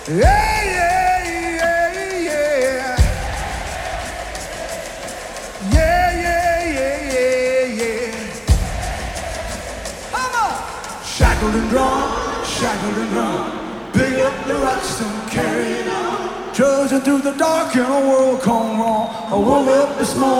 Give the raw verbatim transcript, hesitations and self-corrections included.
Yeah, yeah, yeah, yeah. Yeah, yeah, yeah, yeah, yeah. Come on! Shackled and drawn, shackled and drawn. Pick up the rocks and carry it on. Trudging through the dark in a world gone wrong. I woke up this morning.